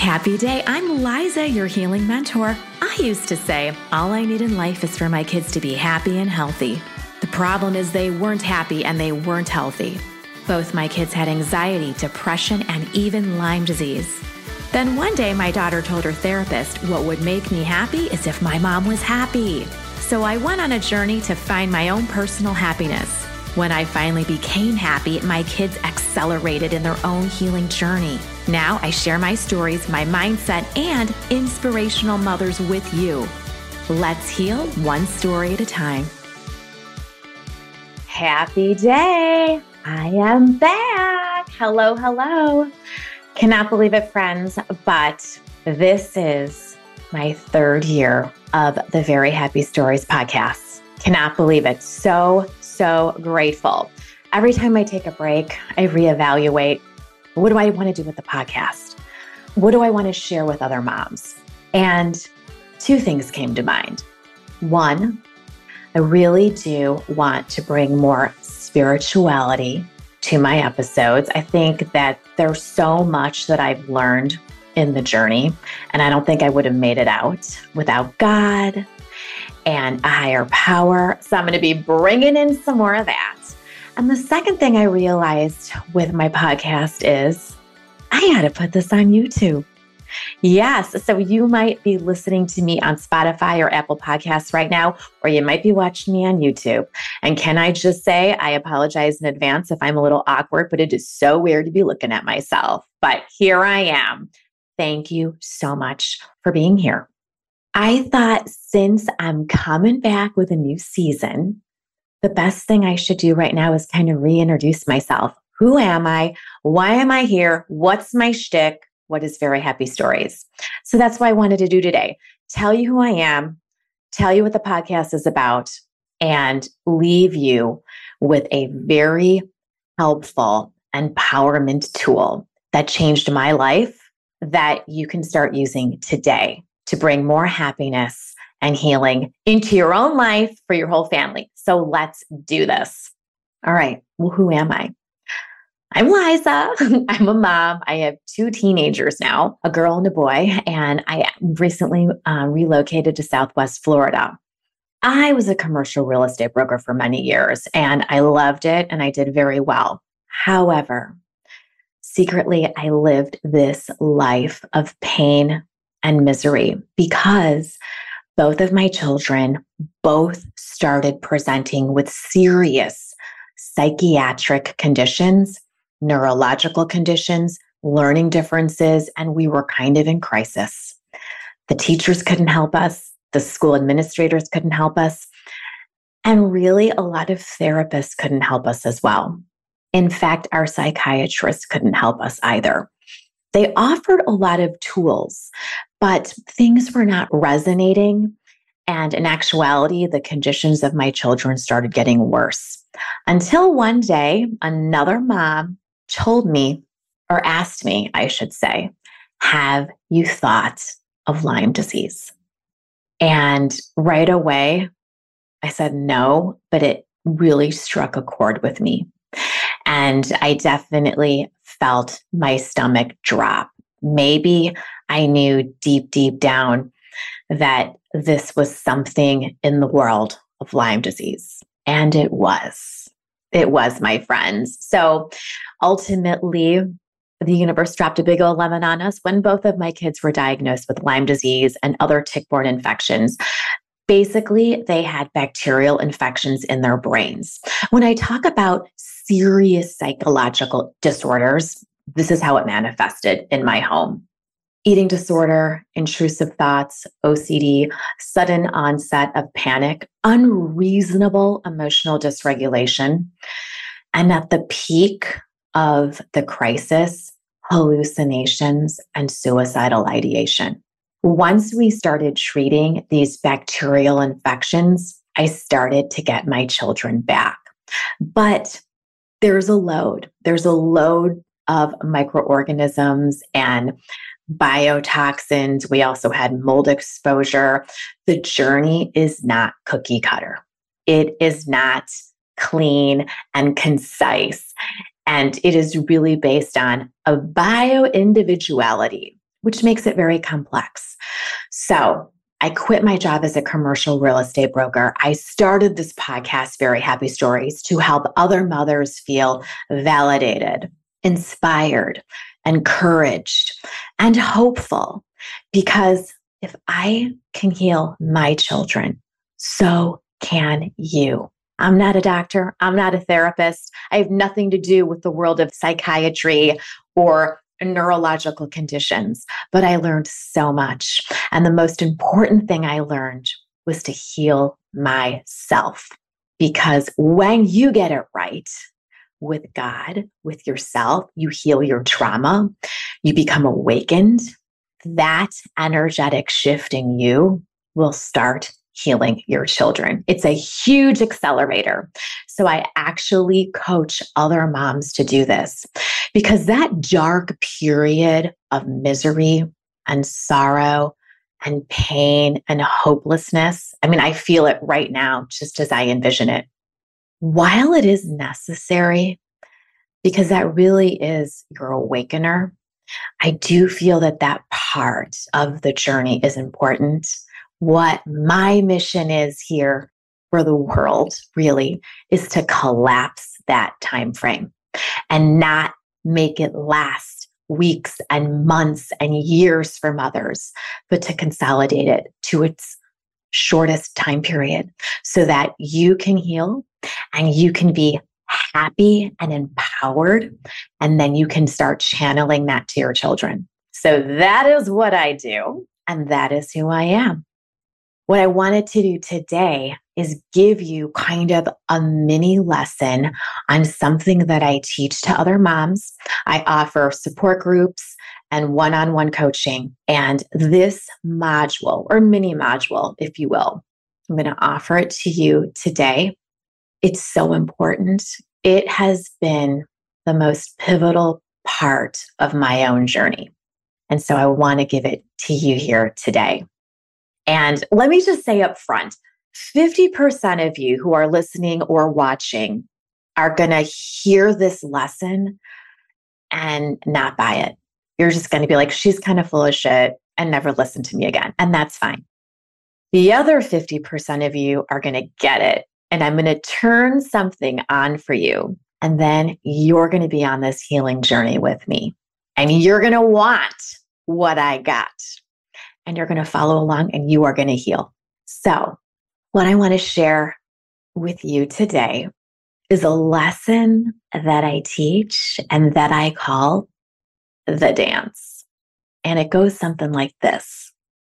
Happy day. I'm Liza, your healing mentor. I used to say, all I need in life is for my kids to be happy and healthy. The problem is they weren't happy and they weren't healthy. Both my kids had anxiety, depression, and even Lyme disease. Then one day my daughter told her therapist, what would make me happy is if my mom was happy. So I went on a journey to find my own personal happiness. When I finally became happy, my kids accelerated in their own healing journey. Now I share my stories, my mindset, and inspirational mothers with you. Let's heal one story at a time. Happy day. I am back. Hello, hello. Cannot believe it, friends, but this is my third year of the Very Happy Stories podcast. Cannot believe it. So grateful. Every time I take a break, I reevaluate, what do I want to do with the podcast? What do I want to share with other moms? And two things came to mind. One, I really do want to bring more spirituality to my episodes. I think that there's so much that I've learned in the journey, and I don't think I would have made it out without God and a higher power. So I'm going to be bringing in some more of that. And the second thing I realized with my podcast is I got to put this on YouTube. Yes. So you might be listening to me on Spotify or Apple Podcasts right now, or you might be watching me on YouTube. And can I just say, I apologize in advance if I'm a little awkward, but it is so weird to be looking at myself. But here I am. Thank you so much for being here. I thought since I'm coming back with a new season, the best thing I should do right now is kind of reintroduce myself. Who am I? Why am I here? What's my shtick? What is Very Happy Stories? So that's what I wanted to do today. Tell you who I am, tell you what the podcast is about, and leave you with a very helpful empowerment tool that changed my life that you can start using today to bring more happiness and healing into your own life for your whole family. So let's do this. All right. Well, who am I? I'm Liza. I'm a mom. I have two teenagers now, a girl and a boy, and I recently relocated to Southwest Florida. I was a commercial real estate broker for many years, and I loved it, and I did very well. However, secretly, I lived this life of pain and misery because both of my children both started presenting with serious psychiatric conditions, neurological conditions, learning differences, and we were kind of in crisis. The teachers couldn't help us. The school administrators couldn't help us. And really, a lot of therapists couldn't help us as well. In fact, our psychiatrists couldn't help us either. They offered a lot of tools, but things were not resonating. And in actuality, the conditions of my children started getting worse. Until one day, another mom told me, or asked me, I should say, have you thought of Lyme disease? And right away, I said no, but it really struck a chord with me. And I definitely felt my stomach drop. Maybe I knew deep down that this was something in the world of Lyme disease. And it was. It was, my friends. So ultimately, the universe dropped a big old lemon on us when both of my kids were diagnosed with Lyme disease and other tick-borne infections. Basically, they had bacterial infections in their brains. When I talk about serious psychological disorders, this is how it manifested in my home. Eating disorder, intrusive thoughts, OCD, sudden onset of panic, unreasonable emotional dysregulation, and at the peak of the crisis, hallucinations and suicidal ideation. Once we started treating these bacterial infections, I started to get my children back. But there's a load. There's a load of microorganisms and biotoxins. We also had mold exposure. The journey is not cookie cutter. It is not clean and concise. And it is really based on a bio-individuality, which makes it very complex. So I quit my job as a commercial real estate broker. I started this podcast, Very Happy Stories, to help other mothers feel validated, inspired, encouraged, and hopeful. Because if I can heal my children, so can you. I'm not a doctor. I'm not a therapist. I have nothing to do with the world of psychiatry or neurological conditions, but I learned so much. And the most important thing I learned was to heal myself. Because when you get it right with God, with yourself, you heal your trauma, you become awakened, that energetic shift in you will start healing your children. It's a huge accelerator. So I actually coach other moms to do this because that dark period of misery and sorrow and pain and hopelessness, I mean, I feel it right now, just as I envision it. While it is necessary, because that really is your awakener, I do feel that that part of the journey is important. What my mission is here for the world really is to collapse that time frame and not make it last weeks and months and years for mothers, but to consolidate it to its shortest time period so that you can heal and you can be happy and empowered, and then you can start channeling that to your children. So that is what I do, and that is who I am. What I wanted to do today is give you kind of a mini lesson on something that I teach to other moms. I offer support groups and one-on-one coaching. And this module, or mini module, if you will, I'm going to offer it to you today. It's so important. It has been the most pivotal part of my own journey. And so I want to give it to you here today. And let me just say up front, 50% of you who are listening or watching are going to hear this lesson and not buy it. You're just going to be like, she's kind of full of shit and never listen to me again. And that's fine. The other 50% of you are going to get it. And I'm going to turn something on for you. And then you're going to be on this healing journey with me. And you're going to want what I got. And you're going to follow along and you are going to heal. So what I want to share with you today is a lesson that I teach and that I call the dance. And it goes something like this.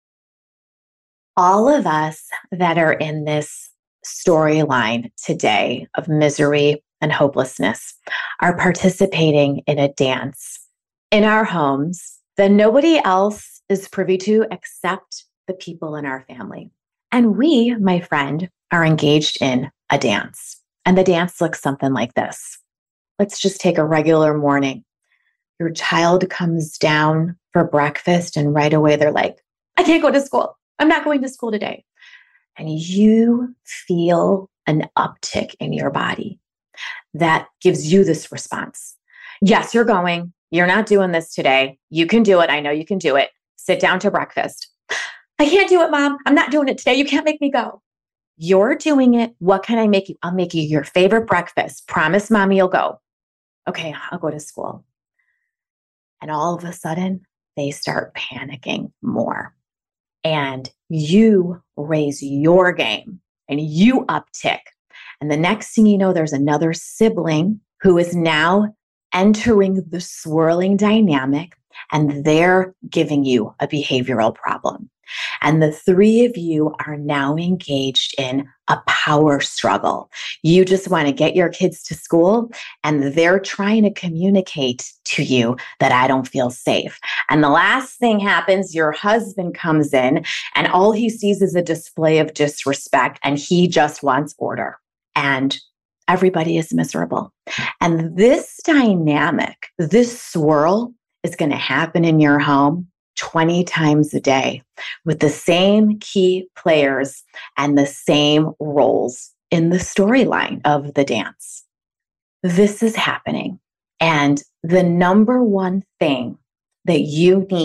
All of us that are in this storyline today of misery and hopelessness are participating in a dance in our homes that nobody else is privy to except the people in our family. And we, my friend, are engaged in a dance. And the dance looks something like this. Let's just take a regular morning. Your child comes down for breakfast and right away they're like, I can't go to school. I'm not going to school today. And you feel an uptick in your body that gives you this response. Yes, you're going. You're not doing this today. You can do it. I know you can do it. Sit down to breakfast. I can't do it, Mom. I'm not doing it today. You can't make me go. You're doing it. What can I make you? I'll make you your favorite breakfast. Promise, Mommy, you'll go. Okay, I'll go to school. And all of a sudden, they start panicking more. And you raise your game and you uptick. And the next thing you know, there's another sibling who is now entering the swirling dynamic, and they're giving you a behavioral problem. And the three of you are now engaged in a power struggle. You just want to get your kids to school, and they're trying to communicate to you that I don't feel safe. And the last thing happens, your husband comes in, and all he sees is a display of disrespect, and he just wants order. And everybody is miserable. And this dynamic, this swirl is going to happen in your home 20 times a day with the same key players and the same roles in the storyline of the dance. This is happening. And the number one thing that you need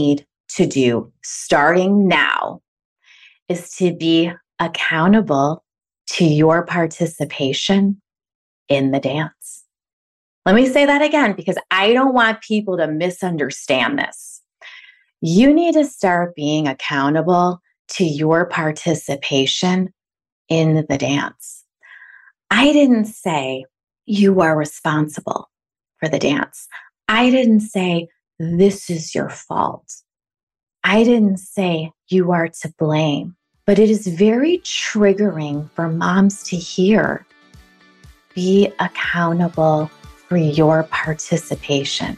to do starting now is to be accountable to your participation in the dance. Let me say that again, because I don't want people to misunderstand this. You need to start being accountable to your participation in the dance. I didn't say you are responsible for the dance. I didn't say this is your fault. I didn't say you are to blame, but it is very triggering for moms to hear. Be accountable for your participation.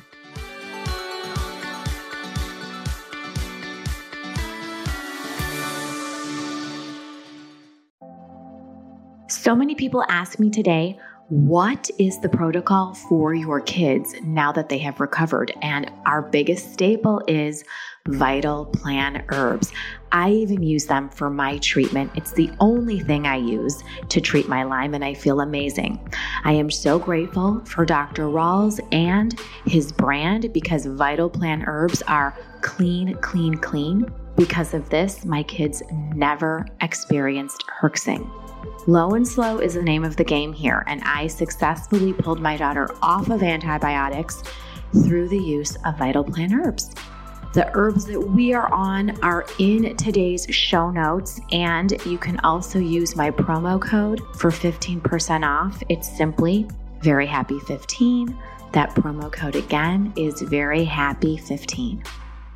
So many people ask me today, what is the protocol for your kids now that they have recovered? And our biggest staple is Vital Plan herbs. I even use them for my treatment. It's the only thing I use to treat my Lyme, and I feel amazing. I am so grateful for Dr. Rawls and his brand because Vital Plan herbs are clean, clean, clean. Because of this, my kids never experienced herxing. Low and slow is the name of the game here, and I successfully pulled my daughter off of antibiotics through the use of Vital Plan herbs. The herbs that we are on are in today's show notes, and you can also use my promo code for 15% off. It's simply VeryHappy15. That promo code again is VeryHappy15.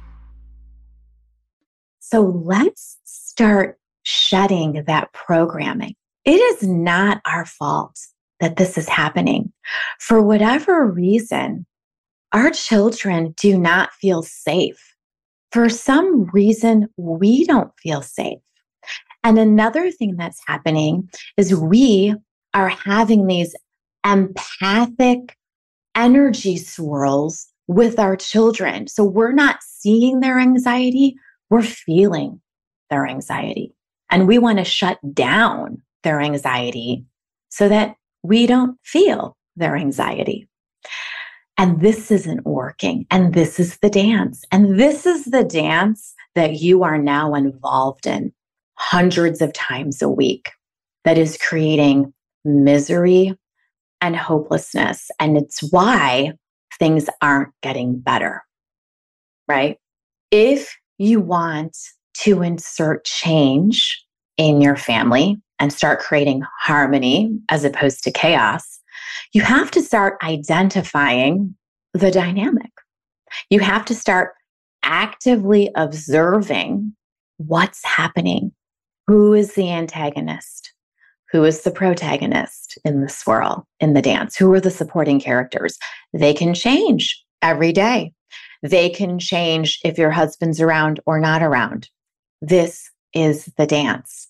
So let's start shedding that programming. It is not our fault that this is happening. For whatever reason, our children do not feel safe. For some reason, we don't feel safe. And another thing that's happening is we are having these empathic energy swirls with our children. So we're not seeing their anxiety, we're feeling their anxiety. And we want to shut down their anxiety so that we don't feel their anxiety. And this isn't working. And this is the dance. And this is the dance that you are now involved in hundreds of times a week that is creating misery and hopelessness. And it's why things aren't getting better, right? If you want to insert change in your family and start creating harmony as opposed to chaos, you have to start identifying the dynamic. You have to start actively observing what's happening. Who is the antagonist? Who is the protagonist in the swirl, in the dance? Who are the supporting characters? They can change every day. They can change if your husband's around or not around. This is the dance.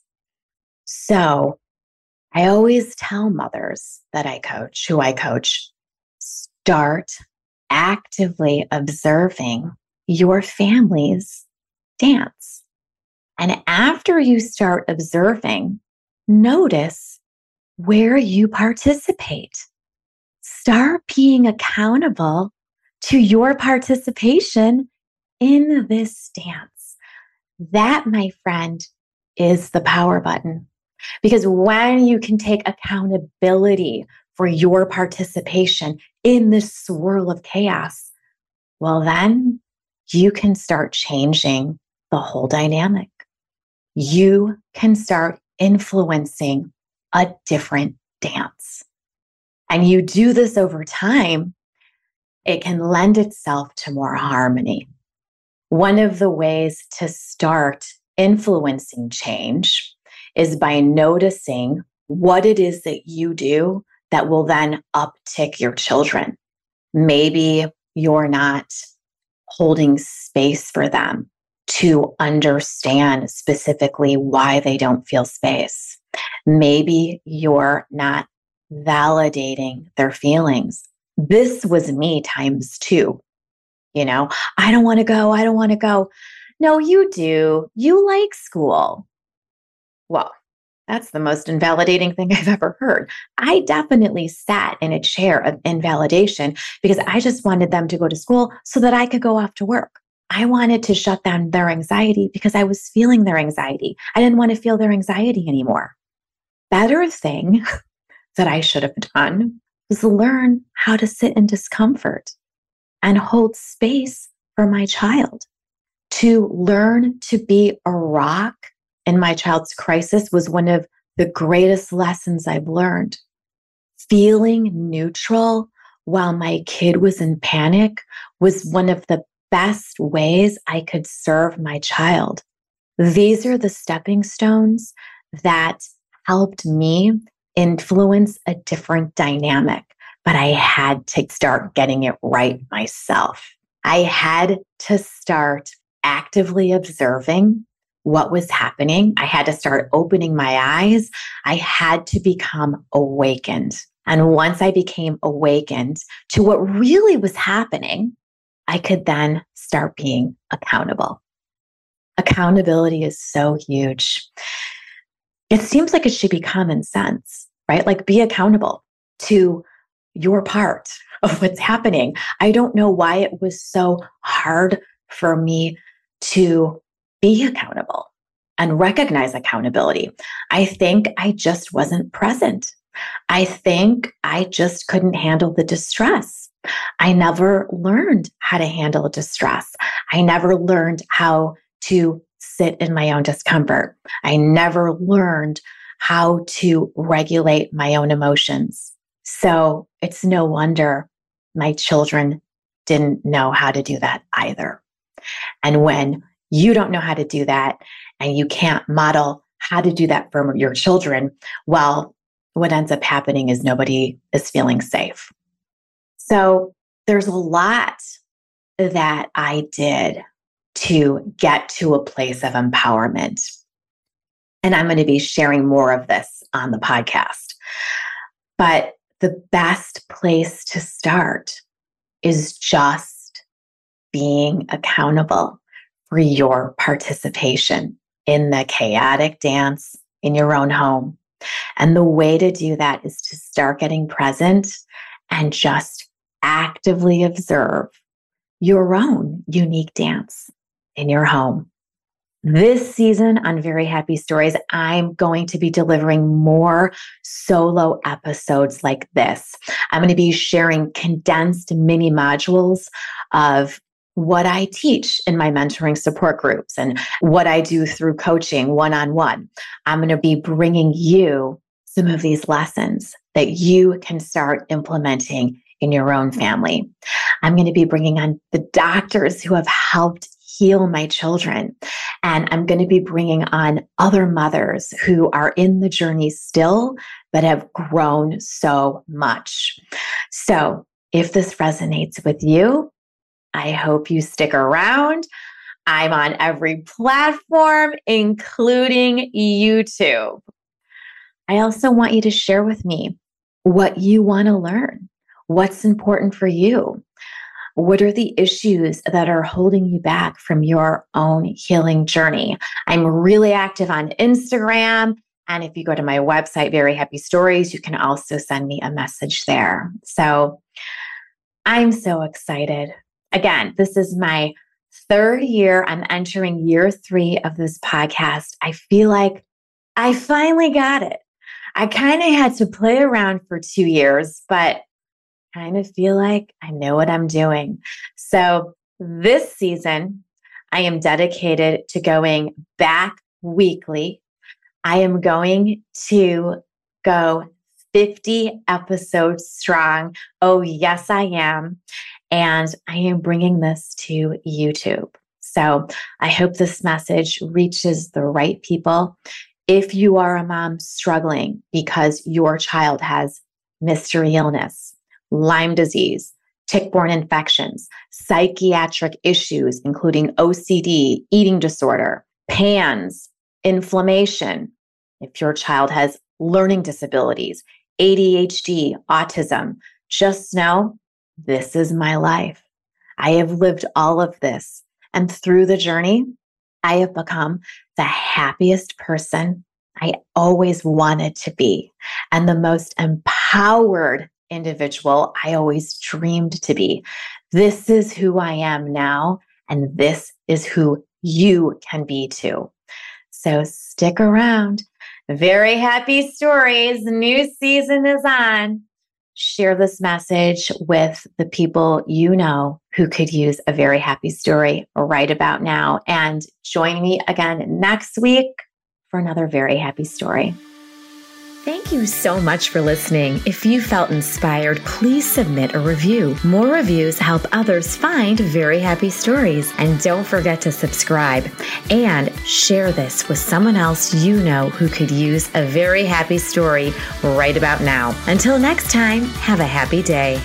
So I always tell mothers that I coach, who I coach, start actively observing your family's dance. And after you start observing, notice where you participate. Start being accountable to your participation in this dance. That, my friend, is the power button. Because when you can take accountability for your participation in this swirl of chaos, well, then you can start changing the whole dynamic. You can start influencing a different dance. And you do this over time, it can lend itself to more harmony. One of the ways to start influencing change is by noticing what it is that you do that will then uptick your children. Maybe you're not holding space for them to understand specifically why they don't feel space. Maybe you're not validating their feelings. This was me times 2. I don't want to go. I don't want to go. No, you do. You like school. Well, that's the most invalidating thing I've ever heard. I definitely sat in a chair of invalidation because I just wanted them to go to school so that I could go off to work. I wanted to shut down their anxiety because I was feeling their anxiety. I didn't want to feel their anxiety anymore. Better thing that I should have done was learn how to sit in discomfort and hold space for my child. To learn to be a rock in my child's crisis was one of the greatest lessons I've learned. Feeling neutral while my kid was in panic was one of the best ways I could serve my child. These are the stepping stones that helped me influence a different dynamic, but I had to start getting it right myself. I had to start actively observing what was happening. I had to start opening my eyes. I had to become awakened. And once I became awakened to what really was happening, I could then start being accountable. Accountability is so huge. It seems like it should be common sense, right? Like be accountable to your part of what's happening. I don't know why it was so hard for me to be accountable and recognize accountability. I think I just wasn't present. I think I just couldn't handle the distress. I never learned how to handle distress. I never learned how to sit in my own discomfort. I never learned how to regulate my own emotions. So it's no wonder my children didn't know how to do that either. And when you don't know how to do that and you can't model how to do that for your children, well, what ends up happening is nobody is feeling safe. So there's a lot that I did to get to a place of empowerment. And I'm going to be sharing more of this on the podcast. But the best place to start is just being accountable for your participation in the chaotic dance in your own home. And the way to do that is to start getting present and just actively observe your own unique dance in your home. This season on Very Happy Stories, I'm going to be delivering more solo episodes like this. I'm going to be sharing condensed mini modules of what I teach in my mentoring support groups and what I do through coaching one-on-one. I'm going to be bringing you some of these lessons that you can start implementing in your own family. I'm going to be bringing on the doctors who have helped heal my children. And I'm going to be bringing on other mothers who are in the journey still, but have grown so much. So if this resonates with you, I hope you stick around. I'm on every platform, including YouTube. I also want you to share with me what you want to learn. What's important for you? What are the issues that are holding you back from your own healing journey? I'm really active on Instagram. And if you go to my website, Very Happy Stories, you can also send me a message there. So I'm so excited. Again, this is my third year. I'm entering year 3 of this podcast. I feel like I finally got it. I kind of had to play around for 2 years, but kind of feel like I know what I'm doing. So this season, I am dedicated to going back weekly. I am going to go 50 episodes strong. Oh, yes, I am. And I am bringing this to YouTube. So I hope this message reaches the right people. If you are a mom struggling because your child has mystery illness, Lyme disease, tick-borne infections, psychiatric issues, including OCD, eating disorder, PANS, inflammation, if your child has learning disabilities, ADHD, autism, just know this is my life. I have lived all of this. And through the journey, I have become the happiest person I always wanted to be and the most empowered individual I always dreamed to be. This is who I am now, And this is who you can be too. So stick around. Very happy stories. New season is on. Share this message with the people you know who could use a very happy story right about now. And join me again next week for another very happy story. Thank you so much for listening. If you felt inspired, please submit a review. More reviews help others find very happy stories. And don't forget to subscribe and share this with someone else you know who could use a very happy story right about now. Until next time, have a happy day.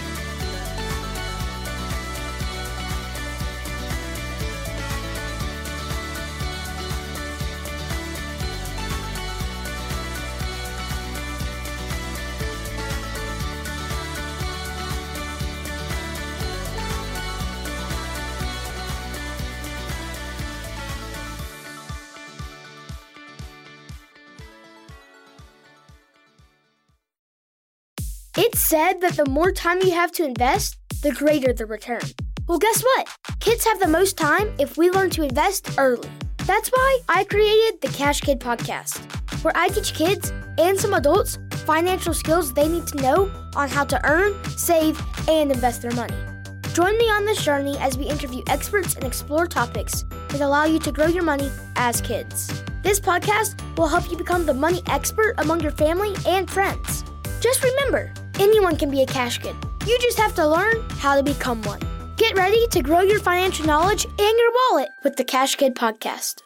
It's said that the more time you have to invest, the greater the return. Well, guess what? Kids have the most time if we learn to invest early. That's why I created the Cash Kid podcast, where I teach kids and some adults financial skills they need to know on how to earn, save, and invest their money. Join me on this journey as we interview experts and explore topics that allow you to grow your money as kids. This podcast will help you become the money expert among your family and friends. Just remember, anyone can be a cash kid. You just have to learn how to become one. Get ready to grow your financial knowledge and your wallet with the Cash Kid podcast.